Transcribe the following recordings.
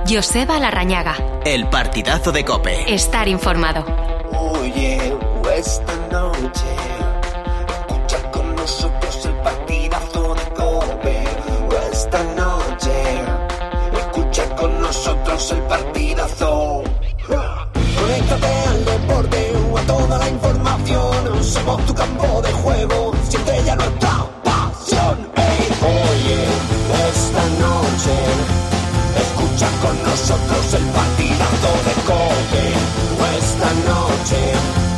Joseba Larrañaga. El partidazo de COPE. Estar informado. Oye, esta noche escucha con nosotros el partidazo de COPE. Esta noche escucha con nosotros el partidazo. Conéctate al deporte o a toda la información. Somos tu campo de juego. Siente ya nuestra pasión. Hey, oye, esta noche escucha con nosotros el partidazo de COPE. Esta noche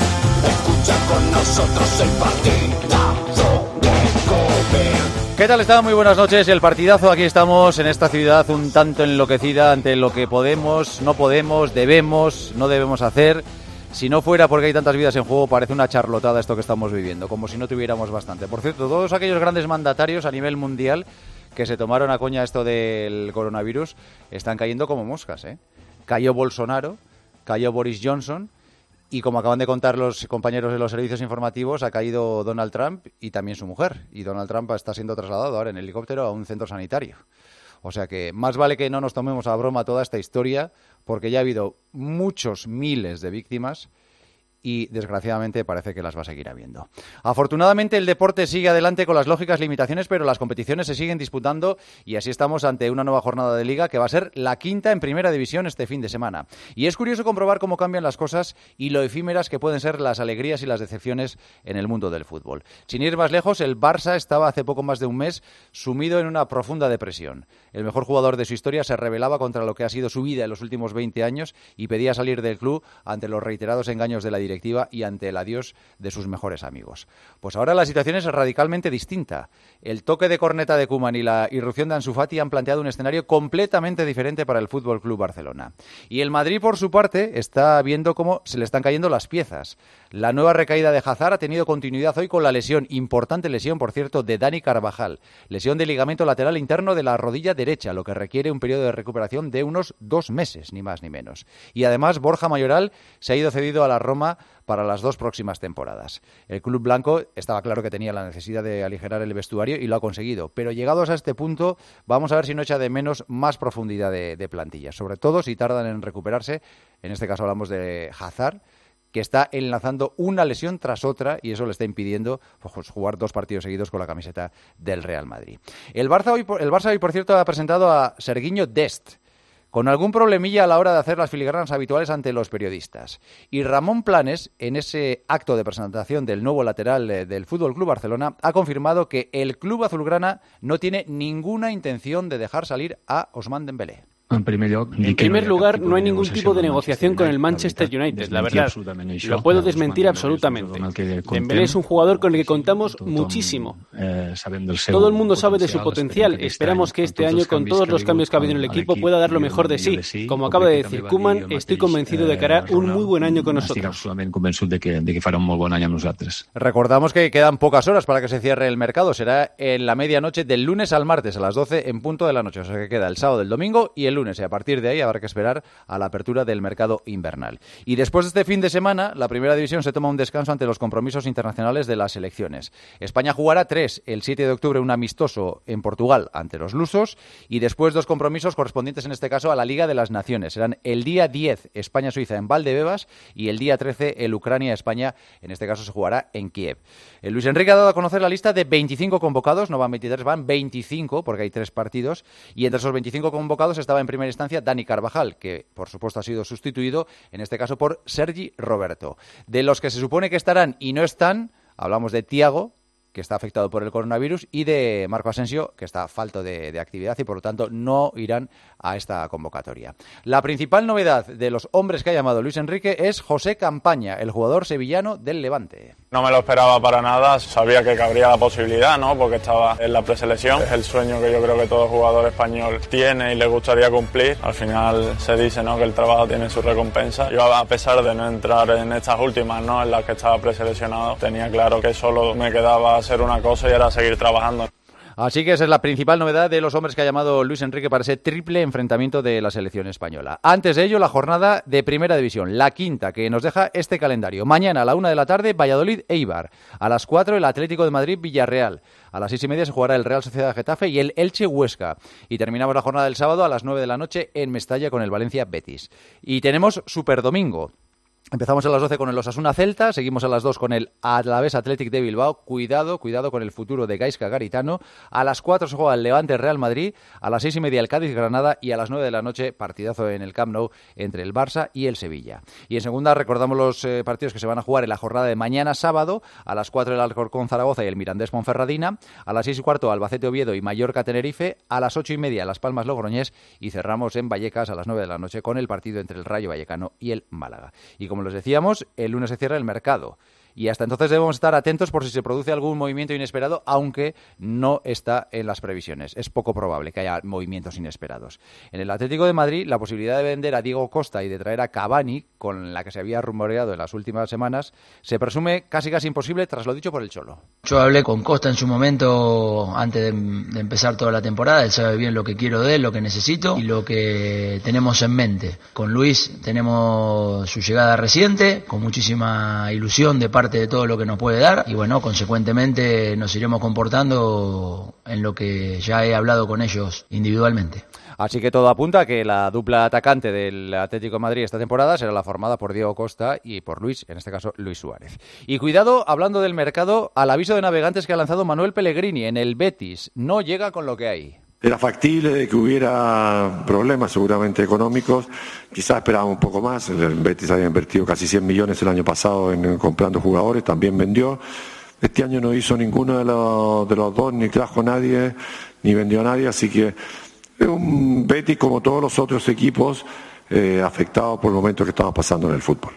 escucha con nosotros el partidazo de COPE. ¿Qué tal está? Muy buenas noches. El partidazo, aquí estamos en esta ciudad un tanto enloquecida ante lo que podemos, no podemos, debemos, no debemos hacer. Si no fuera porque hay tantas vidas en juego, parece una charlotada esto que estamos viviendo, como si no tuviéramos bastante. Por cierto, todos aquellos grandes mandatarios a nivel mundial que se tomaron a coña esto del coronavirus están cayendo como moscas, ¿eh? Cayó Bolsonaro, cayó Boris Johnson y, como acaban de contar los compañeros de los servicios informativos, ha caído Donald Trump y también su mujer. Y Donald Trump está siendo trasladado ahora en helicóptero a un centro sanitario. O sea que más vale que no nos tomemos a broma toda esta historia, porque ya ha habido muchos miles de víctimas y, desgraciadamente, parece que las va a seguir habiendo. Afortunadamente, el deporte sigue adelante con las lógicas limitaciones, pero las competiciones se siguen disputando y así estamos ante una nueva jornada de Liga que va a ser la quinta en Primera División este fin de semana. Y es curioso comprobar cómo cambian las cosas y lo efímeras que pueden ser las alegrías y las decepciones en el mundo del fútbol. Sin ir más lejos, el Barça estaba hace poco más de un mes sumido en una profunda depresión. El mejor jugador de su historia se rebelaba contra lo que ha sido su vida en los últimos 20 años y pedía salir del club ante los reiterados engaños de la directiva y ante el adiós de sus mejores amigos. Pues ahora la situación es radicalmente distinta. El toque de corneta de Koeman y la irrupción de Ansu Fati han planteado un escenario completamente diferente para el Fútbol Club Barcelona. Y el Madrid, por su parte, está viendo cómo se le están cayendo las piezas. La nueva recaída de Hazard ha tenido continuidad hoy con la lesión, importante lesión, por cierto, de Dani Carvajal. Lesión de ligamento lateral interno de la rodilla derecha, lo que requiere un periodo de recuperación de unos 2 meses, ni más ni menos. Y además, Borja Mayoral se ha ido cedido a la Roma para las 2 próximas temporadas. El club blanco estaba claro que tenía la necesidad de aligerar el vestuario y lo ha conseguido, pero llegados a este punto vamos a ver si no echa de menos más profundidad de plantilla, sobre todo si tardan en recuperarse. En este caso hablamos de Hazard, que está enlazando una lesión tras otra y eso le está impidiendo pues, jugar 2 partidos seguidos con la camiseta del Real Madrid. El Barça hoy, por cierto, ha presentado a Sergiño Dest, con algún problemilla a la hora de hacer las filigranas habituales ante los periodistas. Y Ramón Planes, en ese acto de presentación del nuevo lateral del Fútbol Club Barcelona, ha confirmado que el club azulgrana no tiene ninguna intención de dejar salir a Ousmane Dembélé. En primer lugar, no hay ningún tipo de negociación con el Manchester United, la verdad. Lo puedo desmentir absolutamente. Dembélé es un jugador con el que contamos muchísimo. Todo el mundo sabe de su potencial. Esperamos que este año, con todos los cambios que ha habido en el equipo, pueda dar lo mejor de sí. Como acaba de decir Koeman, estoy convencido de que hará un muy buen año con nosotros. Recordamos que quedan pocas horas para que se cierre el mercado. Será en la medianoche del lunes al martes, a las 12 en punto de la noche. O sea que queda el sábado, el domingo y el lunes. Y a partir de ahí habrá que esperar a la apertura del mercado invernal. Y después de este fin de semana, la Primera División se toma un descanso ante los compromisos internacionales de las selecciones. España jugará 3, el 7 de octubre un amistoso en Portugal ante los lusos y después 2 compromisos correspondientes en este caso a la Liga de las Naciones. Serán el día 10 España-Suiza en Valdebebas y el día 13 el Ucrania-España, en este caso se jugará en Kiev. Luis Enrique ha dado a conocer la lista de 25 convocados, no van 23, van 25 porque hay 3 partidos y entre esos 25 convocados estaba en primera instancia Dani Carvajal, que por supuesto ha sido sustituido, en este caso por Sergi Roberto. De los que se supone que estarán y no están, hablamos de Thiago, que está afectado por el coronavirus, y de Marco Asensio, que está falto de actividad y por lo tanto no irán a esta convocatoria. La principal novedad de los hombres que ha llamado Luis Enrique es José Campaña, el jugador sevillano del Levante. No me lo esperaba para nada, sabía que cabría la posibilidad, ¿no? Porque estaba en la preselección. Es el sueño que yo creo que todo jugador español tiene y le gustaría cumplir. Al final se dice, ¿no?, que el trabajo tiene su recompensa. Yo, a pesar de no entrar en estas últimas, ¿no?, en las que estaba preseleccionado, tenía claro que solo me quedaba hacer una cosa y era seguir trabajando. Así que esa es la principal novedad de los hombres que ha llamado Luis Enrique para ese triple enfrentamiento de la selección española. Antes de ello, la jornada de Primera División, la quinta, que nos deja este calendario. Mañana a la 1 de la tarde, Valladolid-Eibar. A las 4, el Atlético de Madrid-Villarreal. A las 6:30 se jugará el Real Sociedad-Getafe y el Elche-Huesca. Y terminamos la jornada del sábado a las 9 de la noche en Mestalla con el Valencia-Betis. Y tenemos Superdomingo. Empezamos a las 12 con el Osasuna-Celta, seguimos a las 2 con el Alavés Athletic de Bilbao. Cuidado con el futuro de Gaizka Garitano. A las 4 se juega el Levante-Real Madrid, a las 6:30 el Cádiz-Granada y a las 9 de la noche partidazo en el Camp Nou entre el Barça y el Sevilla. Y en segunda recordamos los partidos que se van a jugar en la jornada de mañana sábado. A las 4 el Alcorcón-Zaragoza y el Mirandés-Ponferradina. A las 6:15 Albacete-Oviedo y Mallorca-Tenerife. A las 8:30 Las Palmas-Logroñés y cerramos en Vallecas a las 9 de la noche con el partido entre el Rayo Vallecano y el Málaga. Y como les decíamos, el lunes se cierra el mercado. Y hasta entonces debemos estar atentos por si se produce algún movimiento inesperado, aunque no está en las previsiones. Es poco probable que haya movimientos inesperados. En el Atlético de Madrid, la posibilidad de vender a Diego Costa y de traer a Cavani, con la que se había rumoreado en las últimas semanas, se presume casi imposible tras lo dicho por el Cholo. Yo hablé con Costa en su momento, antes de empezar toda la temporada. Él sabe bien lo que quiero de él, lo que necesito y lo que tenemos en mente. Con Luis tenemos su llegada reciente, con muchísima ilusión de parte de todo lo que nos puede dar y bueno, consecuentemente nos iremos comportando en lo que ya he hablado con ellos individualmente. Así que todo apunta a que la dupla atacante del Atlético de Madrid esta temporada será la formada por Diego Costa y por Luis, en este caso Luis Suárez. Y cuidado, hablando del mercado, al aviso de navegantes que ha lanzado Manuel Pellegrini en el Betis, no llega con lo que hay. Era factible de que hubiera problemas seguramente económicos, quizás esperaba un poco más. El Betis había invertido casi 100 millones el año pasado en comprando jugadores, también vendió. Este año no hizo ninguno de los dos, ni trajo a nadie, ni vendió a nadie, así que es un Betis como todos los otros equipos afectado por el momento que estamos pasando en el fútbol.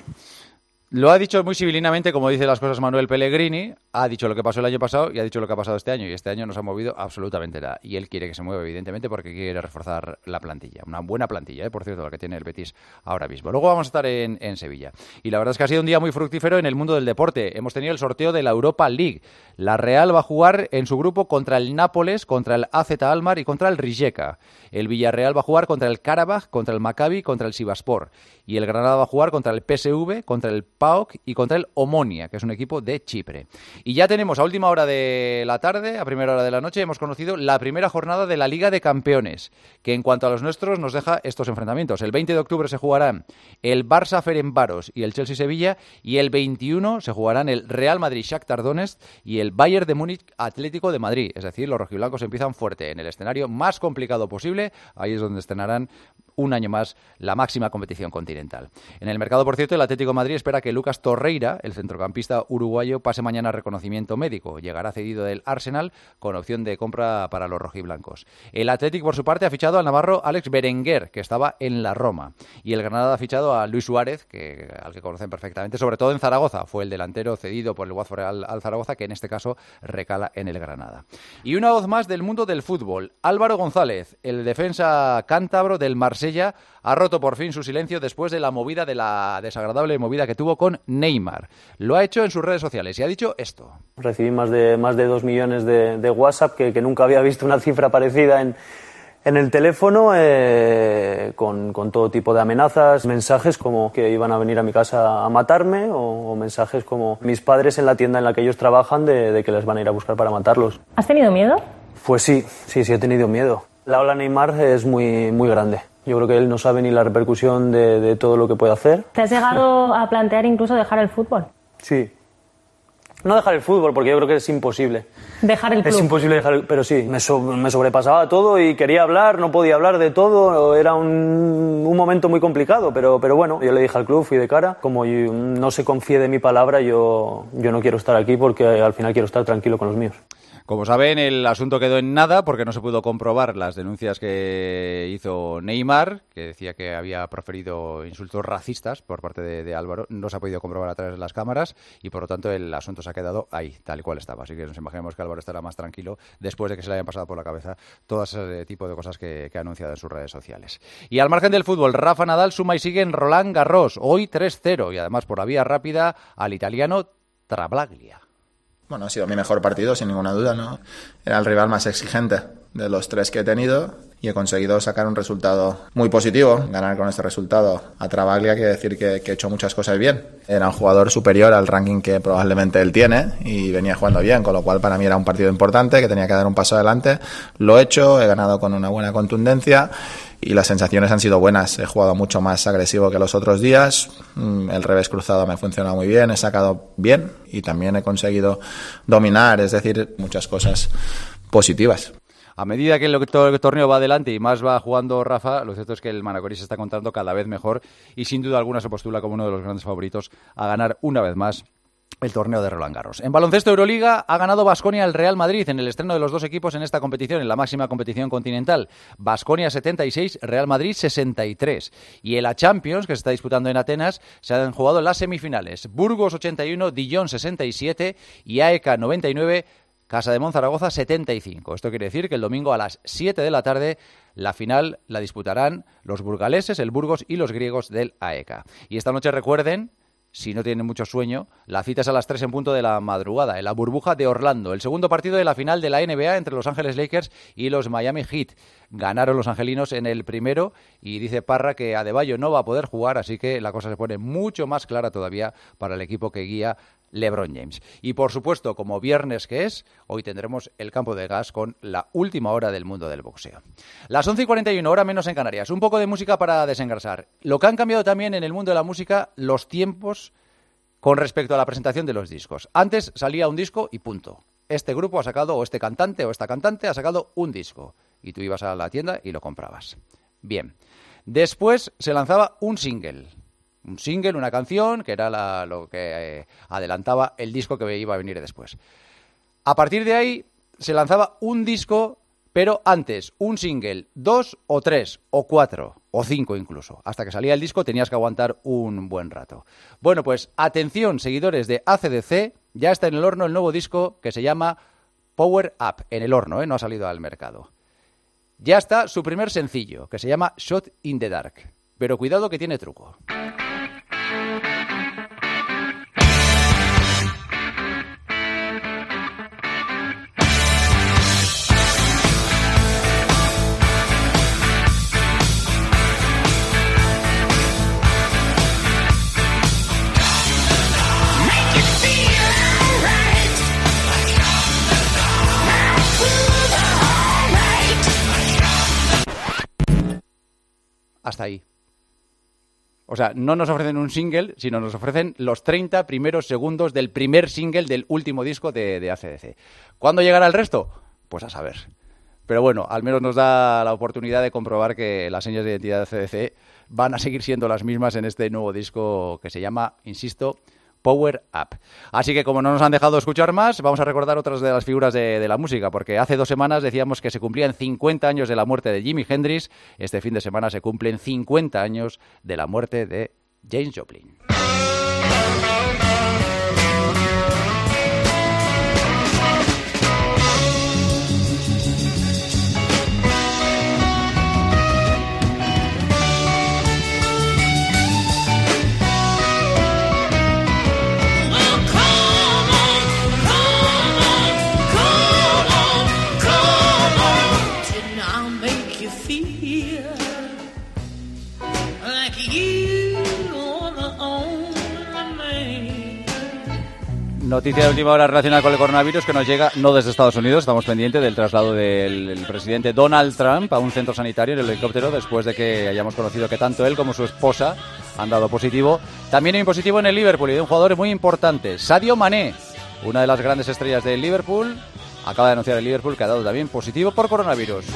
Lo ha dicho muy civilinamente, como dice las cosas Manuel Pellegrini, ha dicho lo que pasó el año pasado y ha dicho lo que ha pasado este año, y este año no se ha movido absolutamente nada. Y él quiere que se mueva, evidentemente, porque quiere reforzar la plantilla. Una buena plantilla, por cierto, la que tiene el Betis ahora mismo. Luego vamos a estar en Sevilla. Y la verdad es que ha sido un día muy fructífero en el mundo del deporte. Hemos tenido el sorteo de la Europa League. La Real va a jugar en su grupo contra el Nápoles, contra el AZ Alkmaar y contra el Rijeka. El Villarreal va a jugar contra el Karabaj, contra el Maccabi, contra el Sivasspor. Y el Granada va a jugar contra el PSV, contra el PAOK y contra el Omonia, que es un equipo de Chipre. Y ya tenemos a última hora de la tarde, a primera hora de la noche, hemos conocido la primera jornada de la Liga de Campeones, que en cuanto a los nuestros nos deja estos enfrentamientos. El 20 de octubre se jugarán el Barça Ferencváros y el Chelsea Sevilla, y el 21 se jugarán el Real Madrid Shakhtar Donetsk y el Bayern de Múnich Atlético de Madrid. Es decir, los rojiblancos empiezan fuerte en el escenario más complicado posible. Ahí es donde estrenarán un año más la máxima competición continental. En el mercado, por cierto, el Atlético de Madrid espera que Lucas Torreira, el centrocampista uruguayo, pase mañana a reconocimiento médico. Llegará cedido del Arsenal con opción de compra para los rojiblancos. El Atlético, por su parte, ha fichado al navarro Alex Berenguer, que estaba en la Roma. Y el Granada ha fichado a Luis Suárez, al que conocen perfectamente, sobre todo en Zaragoza. Fue el delantero cedido por el Watford al Zaragoza, que en este caso recala en el Granada. Y una voz más del mundo del fútbol. Álvaro González, el defensa cántabro del Marsella, ha roto por fin su silencio después de la desagradable movida que tuvo con Neymar. Lo ha hecho en sus redes sociales y ha dicho esto. Recibí más de 2 millones de WhatsApp, que nunca había visto una cifra parecida en el teléfono, con todo tipo de amenazas, mensajes como que iban a venir a mi casa a matarme, o mensajes como mis padres en la tienda en la que ellos trabajan de que les van a ir a buscar para matarlos. ¿Has tenido miedo? Pues sí he tenido miedo. La ola Neymar es muy, muy grande. Yo creo que él no sabe ni la repercusión de todo lo que puede hacer. ¿Te has llegado a plantear incluso dejar el fútbol? Sí. No dejar el fútbol, porque yo creo que es imposible. Dejar el club. Es imposible dejar, pero sí, me sobrepasaba todo y quería hablar, no podía hablar de todo, era un momento muy complicado, pero bueno, yo le dije al club, fui de cara, como yo no se confíe de mi palabra, yo no quiero estar aquí porque al final quiero estar tranquilo con los míos. Como saben, el asunto quedó en nada porque no se pudo comprobar las denuncias que hizo Neymar, que decía que había proferido insultos racistas por parte de Álvaro. No se ha podido comprobar a través de las cámaras y, por lo tanto, el asunto se ha quedado ahí, tal y cual estaba. Así que nos imaginamos que Álvaro estará más tranquilo después de que se le hayan pasado por la cabeza todo ese tipo de cosas que ha anunciado en sus redes sociales. Y al margen del fútbol, Rafa Nadal suma y sigue en Roland Garros, hoy 3-0, y además por la vía rápida al italiano Trabaglia. Bueno, ha sido mi mejor partido, sin ninguna duda, ¿no? Era el rival más exigente de los 3 que he tenido y he conseguido sacar un resultado muy positivo. Ganar con este resultado a Travaglia quiere decir que he hecho muchas cosas bien. Era un jugador superior al ranking que probablemente él tiene y venía jugando bien, con lo cual para mí era un partido importante, que tenía que dar un paso adelante. Lo he hecho, he ganado con una buena contundencia y las sensaciones han sido buenas. He jugado mucho más agresivo que los otros días, el revés cruzado me ha funcionado muy bien, he sacado bien y también he conseguido dominar, es decir, muchas cosas positivas. A medida que todo el torneo va adelante y más va jugando Rafa, lo cierto es que el Manacorí se está encontrando cada vez mejor y sin duda alguna se postula como uno de los grandes favoritos a ganar una vez más el torneo de Roland Garros. En baloncesto Euroliga ha ganado Baskonia al Real Madrid en el estreno de los 2 equipos en esta competición, en la máxima competición continental. Baskonia 76, Real Madrid 63. Y en la Champions, que se está disputando en Atenas, se han jugado las semifinales. Burgos 81, Dijon 67 y AEK 99, Casa de Monzaragoza 75. Esto quiere decir que el domingo a las 7 de la tarde la final la disputarán los burgaleses, el Burgos y los griegos del AEK. Y esta noche recuerden, si no tienen mucho sueño, la cita es a las 3 en punto de la madrugada, en la burbuja de Orlando. El segundo partido de la final de la NBA entre Los Ángeles Lakers y los Miami Heat. Ganaron los angelinos en el primero y dice Parra que Adebayo no va a poder jugar, así que la cosa se pone mucho más clara todavía para el equipo que guía LeBron James. Y por supuesto, como viernes que es, hoy tendremos el campo de gas con la última hora del mundo del boxeo. Las 11:41, hora menos en Canarias. Un poco de música para desengrasar. Lo que han cambiado también en el mundo de la música, los tiempos con respecto a la presentación de los discos. Antes salía un disco y punto. Este grupo ha sacado, o este cantante o esta cantante ha sacado un disco. Y tú ibas a la tienda y lo comprabas. Bien. Después se lanzaba un single. Un single, una canción, que era lo que adelantaba el disco que iba a venir después. A partir de ahí se lanzaba un disco, pero antes un single, 2 o 3 o 4 o 5 incluso. Hasta que salía el disco tenías que aguantar un buen rato. Bueno, pues atención, seguidores de AC/DC, ya está en el horno el nuevo disco que se llama Power Up. En el horno, no ha salido al mercado. Ya está su primer sencillo, que se llama Shot in the Dark. Pero cuidado que tiene truco. Hasta ahí. O sea, no nos ofrecen un single, sino nos ofrecen los 30 primeros segundos del primer single del último disco de AC/DC. ¿Cuándo llegará el resto? Pues a saber. Pero bueno, al menos nos da la oportunidad de comprobar que las señas de identidad de AC/DC van a seguir siendo las mismas en este nuevo disco que se llama, insisto, Power Up. Así que como no nos han dejado escuchar más, vamos a recordar otras de las figuras de la música, porque hace 2 semanas decíamos que se cumplían 50 años de la muerte de Jimi Hendrix. Este fin de semana se cumplen 50 años de la muerte de Janis Joplin. Noticia de última hora relacionada con el coronavirus que nos llega no desde Estados Unidos. Estamos pendientes del traslado del presidente Donald Trump a un centro sanitario en el helicóptero después de que hayamos conocido que tanto él como su esposa han dado positivo. También hay un positivo en el Liverpool y de un jugador muy importante, Sadio Mané, una de las grandes estrellas del Liverpool. Acaba de anunciar el Liverpool que ha dado también positivo por coronavirus.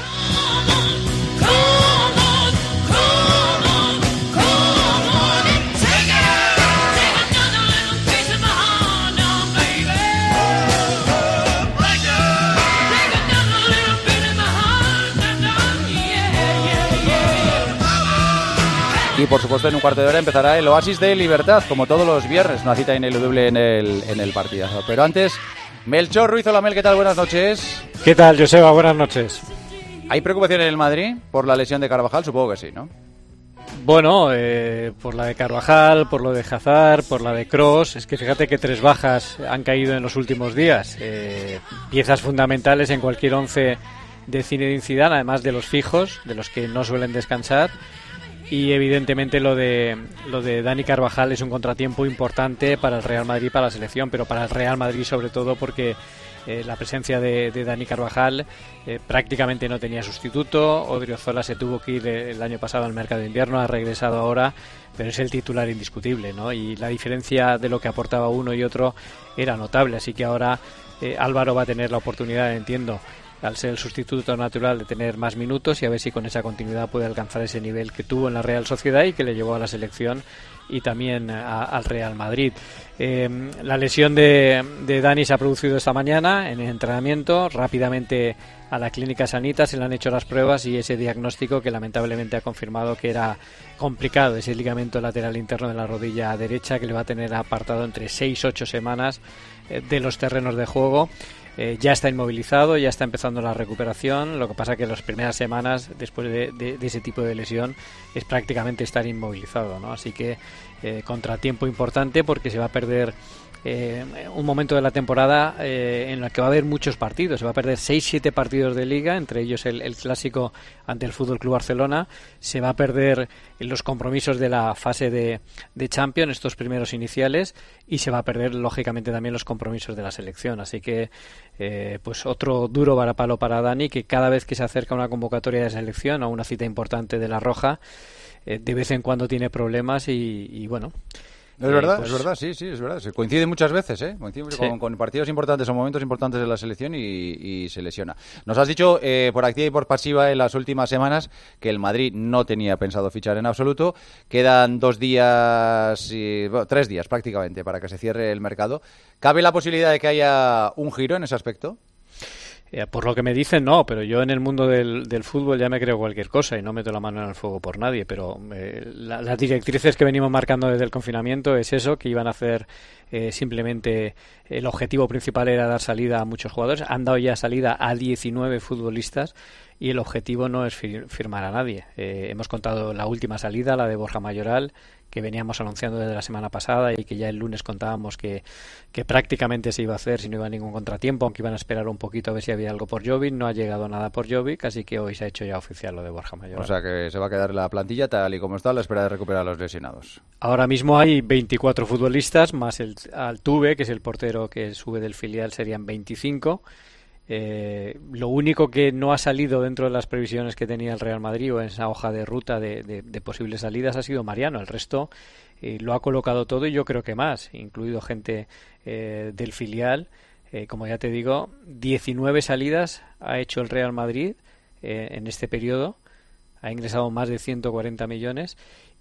Y por supuesto en un cuarto de hora empezará el Oasis de Libertad, como todos los viernes, una cita ineludible en el partidazo. Pero antes, Melchor Ruiz, hola Mel, ¿qué tal? Buenas noches. ¿Qué tal, Joseba? Buenas noches. ¿Hay preocupación en el Madrid por la lesión de Carvajal? Supongo que sí, ¿no? Bueno, por la de Carvajal, por lo de Hazard, por la de Kroos. Es que fíjate que 3 bajas han caído en los últimos días. Piezas fundamentales en cualquier 11 de Zinedine Zidane, además de los fijos, de los que no suelen descansar. Y evidentemente lo de Dani Carvajal es un contratiempo importante para el Real Madrid, para la selección, pero para el Real Madrid sobre todo porque la presencia de Dani Carvajal prácticamente no tenía sustituto. Odriozola se tuvo que ir el año pasado al mercado de invierno, ha regresado ahora, pero es el titular indiscutible, ¿no? Y la diferencia de lo que aportaba uno y otro era notable, así que ahora Álvaro va a tener la oportunidad, entiendo, al ser el sustituto natural, de tener más minutos y a ver si con esa continuidad puede alcanzar ese nivel que tuvo en la Real Sociedad y que le llevó a la selección y también al Real Madrid. La lesión de Dani se ha producido esta mañana en el entrenamiento. Rápidamente a la clínica Sanita se le han hecho las pruebas y ese diagnóstico que lamentablemente ha confirmado que era complicado, ese ligamento lateral interno de la rodilla derecha, que le va a tener apartado entre 6-8 semanas de los terrenos de juego. Ya está inmovilizado, ya está empezando la recuperación. Lo que pasa que las primeras semanas después de ese tipo de lesión es prácticamente estar inmovilizado, ¿no? Así que contratiempo importante porque se va a perder un momento de la temporada en el que va a haber muchos partidos. Se va a perder 6-7 partidos de Liga, entre ellos el clásico ante el FC Barcelona. Se va a perder los compromisos de la fase de Champions, estos primeros iniciales, y se va a perder lógicamente también los compromisos de la selección. Así que pues otro duro varapalo para Dani, que cada vez que se acerca a una convocatoria de selección o a una cita importante de la Roja, de vez en cuando tiene problemas y bueno. Es verdad, sí, es verdad. Se coincide muchas veces, coincide sí, con partidos importantes o momentos importantes de la selección y se lesiona. Nos has dicho por activa y por pasiva en las últimas semanas que el Madrid no tenía pensado fichar en absoluto. Quedan 3 días prácticamente para que se cierre el mercado. ¿Cabe la posibilidad de que haya un giro en ese aspecto? Por lo que me dicen, no, pero yo en el mundo del fútbol ya me creo cualquier cosa y no meto la mano en el fuego por nadie, pero las directrices que venimos marcando desde el confinamiento es eso, que iban a hacer simplemente el objetivo principal era dar salida a muchos jugadores. Han dado ya salida a 19 futbolistas y el objetivo no es firmar a nadie. Hemos contado la última salida, la de Borja Mayoral, que veníamos anunciando desde la semana pasada y que ya el lunes contábamos que prácticamente se iba a hacer si no iba a ningún contratiempo, aunque iban a esperar un poquito a ver si había algo por Jovic. No ha llegado nada por Jovic, así que hoy se ha hecho ya oficial lo de Borja Mayoral. O sea que se va a quedar la plantilla tal y como está a la espera de recuperar a los lesionados. Ahora mismo hay 24 futbolistas, más el Altuve, que es el portero que sube del filial, serían 25. Lo único que no ha salido dentro de las previsiones que tenía el Real Madrid o en esa hoja de ruta de posibles salidas ha sido Mariano. El resto lo ha colocado todo y yo creo que más, incluido gente del filial. Como ya te digo, 19 salidas ha hecho el Real Madrid en este periodo. Ha ingresado más de 140 millones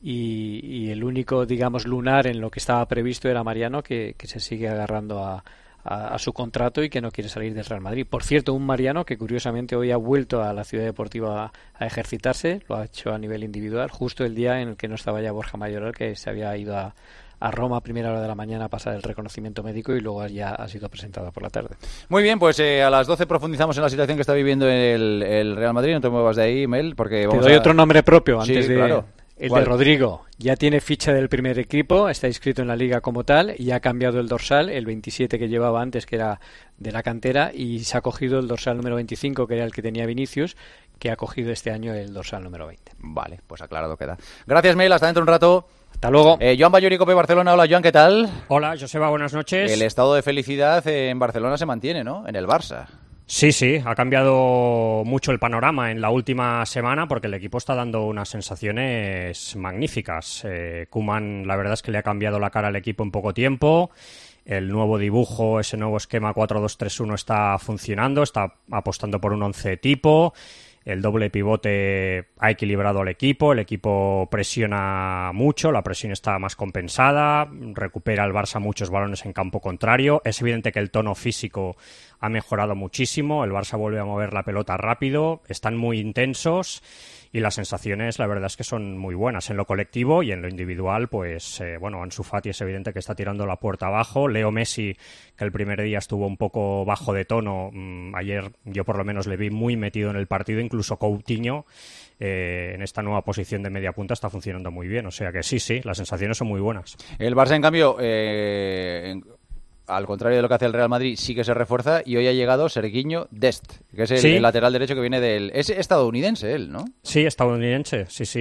y el único, digamos, lunar en lo que estaba previsto era Mariano, que se sigue agarrando a su contrato y que no quiere salir del Real Madrid. Por cierto, un Mariano que curiosamente hoy ha vuelto a la Ciudad Deportiva a ejercitarse, lo ha hecho a nivel individual, justo el día en el que no estaba ya Borja Mayoral, que se había ido a Roma a primera hora de la mañana a pasar el reconocimiento médico y luego ya ha sido presentado por la tarde. Muy bien, pues a las 12 profundizamos en la situación que está viviendo el Real Madrid. No te muevas de ahí, Mel, porque vamos Te doy otro nombre propio antes sí, claro. El de Rodrigo. Ya tiene ficha del primer equipo, está inscrito en la liga como tal y ha cambiado el dorsal, el 27 que llevaba antes, que era de la cantera, y se ha cogido el dorsal número 25, que era el que tenía Vinicius, que ha cogido este año el dorsal número 20. Vale, pues aclarado queda. Gracias, Mel, hasta dentro de un rato. Hasta luego. Joan Ballori, COPE Barcelona. Hola, Joan, ¿qué tal? Hola, Joseba, buenas noches. El estado de felicidad en Barcelona se mantiene, ¿no? En el Barça. Sí, ha cambiado mucho el panorama en la última semana porque el equipo está dando unas sensaciones magníficas. Koeman, la verdad es que le ha cambiado la cara al equipo en poco tiempo. El nuevo dibujo, ese nuevo esquema 4-2-3-1 está funcionando, está apostando por un 11 tipo. El doble pivote ha equilibrado al equipo, el equipo presiona mucho, la presión está más compensada, recupera el Barça muchos balones en campo contrario. Es evidente que el tono físico ha mejorado muchísimo, el Barça vuelve a mover la pelota rápido, están muy intensos y las sensaciones la verdad es que son muy buenas en lo colectivo y en lo individual. Pues Ansu Fati es evidente que está tirando la puerta abajo. Leo Messi, que el primer día estuvo un poco bajo de tono, ayer yo por lo menos le vi muy metido en el partido. Incluso Coutinho en esta nueva posición de media punta está funcionando muy bien, o sea que sí, las sensaciones son muy buenas. El Barça, en cambio, al contrario de lo que hace el Real Madrid, sí que se refuerza, y hoy ha llegado Sergiño Dest, que es el lateral derecho que viene del... Es estadounidense él, ¿no? Sí, estadounidense, sí.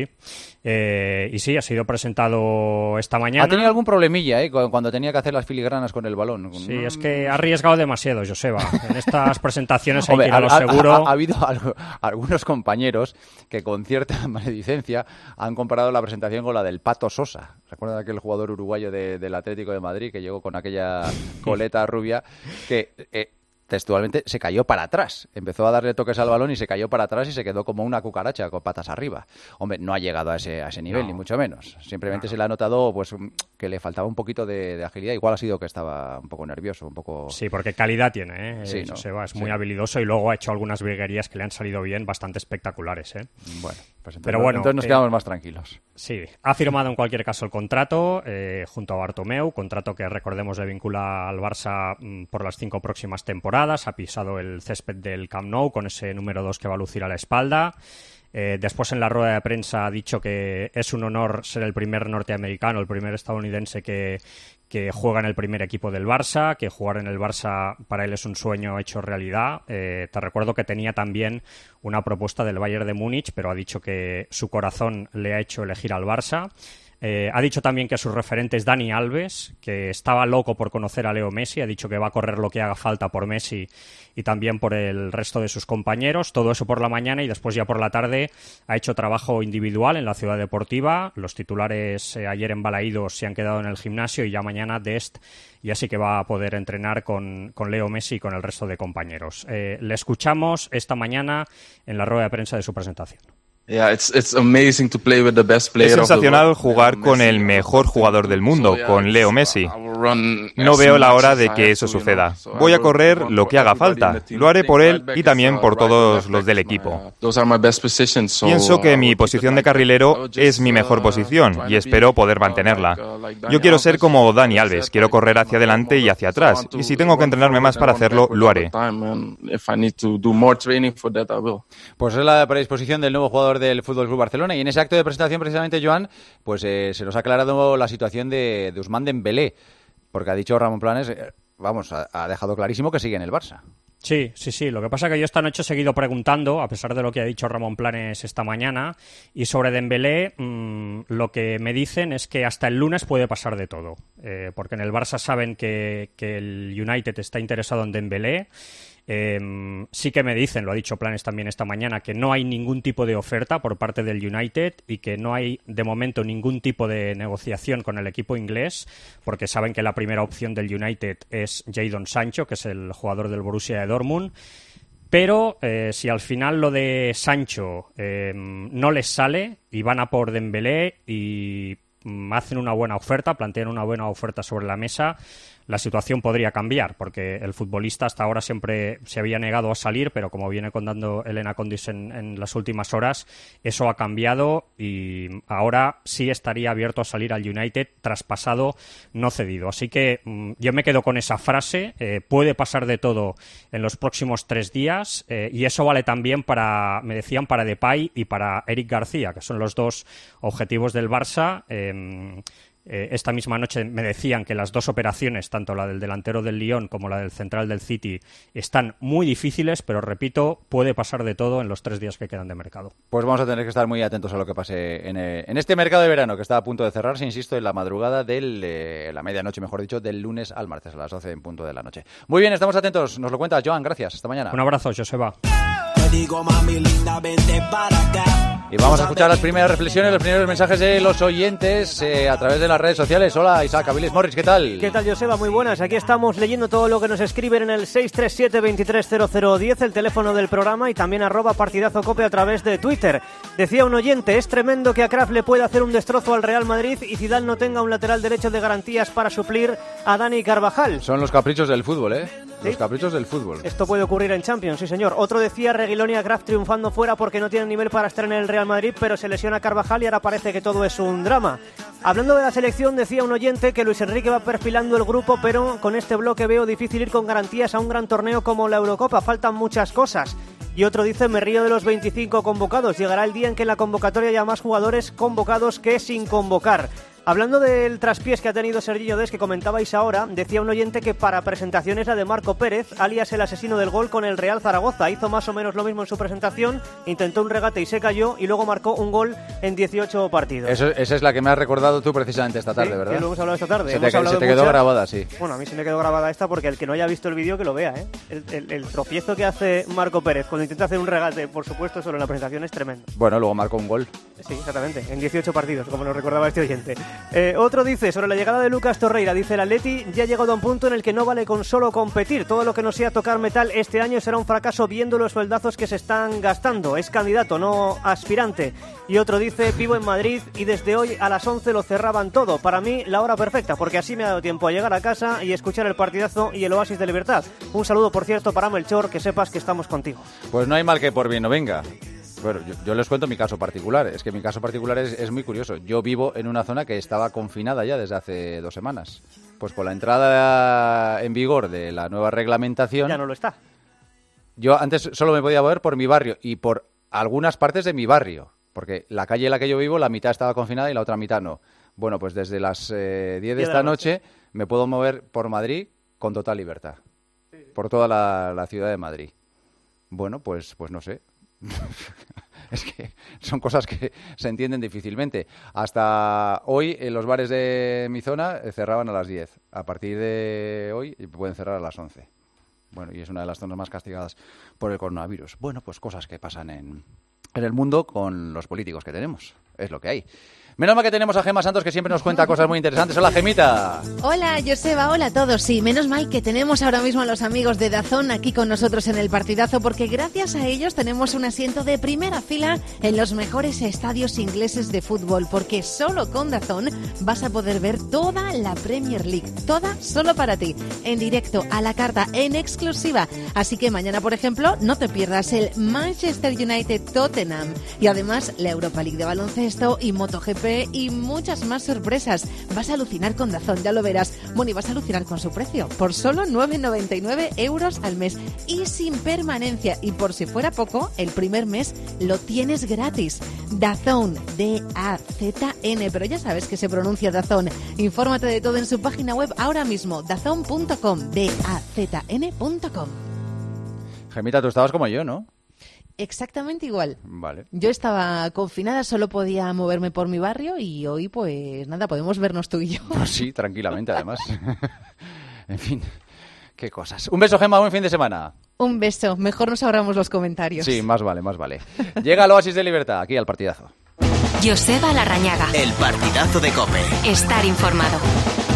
Y sí, ha sido presentado esta mañana. Ha tenido algún problemilla, cuando tenía que hacer las filigranas con el balón. Sí, es que ha arriesgado demasiado, Joseba. En estas presentaciones hay que ir a lo seguro. Ha habido algunos compañeros que con cierta maledicencia han comparado la presentación con la del Pato Sosa. ¿Recuerdan aquel jugador uruguayo del Atlético de Madrid que llegó con aquella coleta rubia que textualmente se cayó para atrás? Empezó a darle toques al balón y se cayó para atrás y se quedó como una cucaracha con patas arriba. Hombre, no ha llegado a ese nivel, ni mucho menos. Simplemente se le ha notado pues que le faltaba un poquito de agilidad. Igual ha sido que estaba un poco nervioso, un poco... Sí, porque calidad tiene, Sí, ¿no? Joseba, es muy habilidoso y luego ha hecho algunas virguerías que le han salido bien, bastante espectaculares, Bueno, pues entonces nos quedamos más tranquilos. Sí, ha firmado en cualquier caso el contrato junto a Bartomeu, contrato que recordemos le vincula al Barça por las 5 próximas temporadas. Ha pisado el césped del Camp Nou con ese número 2 que va a lucir a la espalda. Después en la rueda de prensa ha dicho que es un honor ser el primer norteamericano, el primer estadounidense que juega en el primer equipo del Barça, que jugar en el Barça para él es un sueño hecho realidad. Te recuerdo que tenía también una propuesta del Bayern de Múnich, pero ha dicho que su corazón le ha hecho elegir al Barça. Ha dicho también que su referente es Dani Alves, que estaba loco por conocer a Leo Messi. Ha dicho que va a correr lo que haga falta por Messi y también por el resto de sus compañeros. Todo eso por la mañana, y después ya por la tarde ha hecho trabajo individual en la Ciudad Deportiva. Los titulares ayer embalaídos se han quedado en el gimnasio y ya mañana Dest ya sí que va a poder entrenar con Leo Messi y con el resto de compañeros. Le escuchamos esta mañana en la rueda de prensa de su presentación. Es sensacional jugar con el mejor jugador del mundo, con Leo Messi. No veo la hora de que eso suceda. Voy a correr lo que haga falta. Lo haré por él y también por todos los del equipo. Pienso que mi posición de carrilero es mi mejor posición y espero poder mantenerla. Yo quiero ser como Dani Alves, quiero correr hacia adelante y hacia atrás. Y si tengo que entrenarme más para hacerlo, lo haré. Pues es la predisposición del nuevo jugador del Fútbol Club Barcelona, y en ese acto de presentación precisamente, Joan, pues se nos ha aclarado la situación de Ousmane Dembélé, porque ha dicho Ramón Planes, ha dejado clarísimo que sigue en el Barça. Sí. Lo que pasa es que yo esta noche he seguido preguntando, a pesar de lo que ha dicho Ramón Planes esta mañana, y sobre Dembélé lo que me dicen es que hasta el lunes puede pasar de todo, porque en el Barça saben que el United está interesado en Dembélé. Sí que me dicen, lo ha dicho Planes también esta mañana, que no hay ningún tipo de oferta por parte del United y que no hay de momento ningún tipo de negociación con el equipo inglés, porque saben que la primera opción del United es Jadon Sancho, que es el jugador del Borussia de Dortmund. Pero si al final lo de Sancho no les sale y van a por Dembélé y hacen una buena oferta, plantean una buena oferta sobre la mesa, la situación podría cambiar, porque el futbolista hasta ahora siempre se había negado a salir, pero como viene contando Elena Condis en las últimas horas, eso ha cambiado y ahora sí estaría abierto a salir al United, traspasado, no cedido. Así que yo me quedo con esa frase, puede pasar de todo en los próximos 3 días, y eso vale también para Depay y para Eric García, que son los dos objetivos del Barça. Esta misma noche me decían que las dos operaciones, tanto la del delantero del Lyon como la del central del City, están muy difíciles, pero repito, puede pasar de todo en los 3 días que quedan de mercado. Pues vamos a tener que estar muy atentos a lo que pase en este mercado de verano, que está a punto de cerrarse, insisto, en la madrugada la medianoche, mejor dicho, del lunes al martes a las 12 en punto de la noche. Muy bien, estamos atentos, nos lo cuenta Joan, gracias, hasta mañana. Un abrazo, Joseba. Y vamos a escuchar las primeras reflexiones, los primeros mensajes de los oyentes a través de las redes sociales. Hola, Isaac Aviles Morris, ¿qué tal? ¿Qué tal, Joseba? Muy buenas. Aquí estamos leyendo todo lo que nos escriben en el 637-230010, el teléfono del programa, y también @partidazocope a través de Twitter. Decía un oyente, es tremendo que a Kraf le pueda hacer un destrozo al Real Madrid y Zidane no tenga un lateral derecho de garantías para suplir a Dani Carvajal. Son los caprichos del fútbol, ¿eh? Los caprichos del fútbol. Esto puede ocurrir en Champions, sí señor. Otro decía, Reguilón y Agraf triunfando fuera porque no tienen nivel para estar en el Real Madrid, pero se lesiona Carvajal y ahora parece que todo es un drama. Hablando de la selección, decía un oyente que Luis Enrique va perfilando el grupo, pero con este bloque veo difícil ir con garantías a un gran torneo como la Eurocopa. Faltan muchas cosas. Y otro dice, me río de los 25 convocados. Llegará el día en que en la convocatoria haya más jugadores convocados que sin convocar. Hablando del traspiés que ha tenido Serginho Dest, que comentabais ahora, decía un oyente que para presentaciones la de Marco Pérez, alias el asesino del gol con el Real Zaragoza. Hizo más o menos lo mismo en su presentación, intentó un regate y se cayó, y luego marcó un gol en 18 partidos. Esa es la que me has recordado tú precisamente esta tarde, sí, ¿verdad? Sí, lo hemos hablado esta tarde. Se te quedó grabada, sí. Bueno, a mí se me quedó grabada esta porque el que no haya visto el vídeo que lo vea, ¿eh? El tropiezo que hace Marco Pérez cuando intenta hacer un regate, por supuesto, solo en la presentación es tremendo. Bueno, luego marcó un gol. Sí, exactamente, en 18 partidos, como nos recordaba este oyente. Otro dice, sobre la llegada de Lucas Torreira, dice el Atleti ya ha llegado a un punto en el que no vale con solo competir. Todo lo que no sea tocar metal este año será un fracaso viendo los sueldazos que se están gastando. Es candidato, no aspirante. Y otro dice, vivo en Madrid y desde hoy a las 11 lo cerraban todo. Para mí, la hora perfecta, porque así me ha dado tiempo a llegar a casa y escuchar el partidazo y el oasis de libertad. Un saludo, por cierto, para Melchor, que sepas que estamos contigo. Pues no hay mal que por bien no venga. Bueno, yo les cuento mi caso particular. Es que mi caso particular es muy curioso. Yo vivo en una zona que estaba confinada ya desde hace 2 semanas. Pues con la entrada en vigor de la nueva reglamentación... Ya no lo está. Yo antes solo me podía mover por mi barrio y por algunas partes de mi barrio. Porque la calle en la que yo vivo, la mitad estaba confinada y la otra mitad no. Bueno, pues desde las 10 de esta noche me puedo mover por Madrid con total libertad. Sí. Por toda la ciudad de Madrid. Bueno, pues no sé. Es que son cosas que se entienden difícilmente. Hasta hoy los bares de mi zona cerraban a las 10. A partir de hoy pueden cerrar a las 11. Bueno, y es una de las zonas más castigadas por el coronavirus. Bueno, pues cosas que pasan en el mundo con los políticos que tenemos. Es lo que hay. Menos mal que tenemos a Gemma Santos, que siempre nos cuenta cosas muy interesantes. Hola, Gemita. Hola, Joseba. Hola a todos. Sí, menos mal que tenemos ahora mismo a los amigos de DAZN aquí con nosotros en el partidazo, porque gracias a ellos tenemos un asiento de primera fila en los mejores estadios ingleses de fútbol, porque solo con DAZN vas a poder ver toda la Premier League, toda solo para ti, en directo, a la carta, en exclusiva. Así que mañana, por ejemplo, no te pierdas el Manchester United-Tottenham y además la Europa League de baloncesto y MotoGP y muchas más sorpresas. Vas a alucinar con DAZN, ya lo verás. Bueno, y vas a alucinar con su precio, por solo 9,99 € al mes y sin permanencia. Y por si fuera poco, el primer mes lo tienes gratis. DAZN, D-A-Z-N, pero ya sabes que se pronuncia DAZN. Infórmate de todo en su página web ahora mismo, dazn.com, D-A-Z-N.com. Gemita, tú estabas como yo, ¿no? Exactamente igual. Vale. Yo estaba confinada, solo podía moverme por mi barrio y hoy, pues nada, podemos vernos tú y yo. Pues sí, tranquilamente, además. En fin, qué cosas. Un beso, Gemma, buen fin de semana. Un beso. Mejor nos ahorramos los comentarios. Sí, más vale, más vale. Llega el oasis de libertad, aquí al partidazo. Joseba Larrañaga. El partidazo de COPE. Estar informado.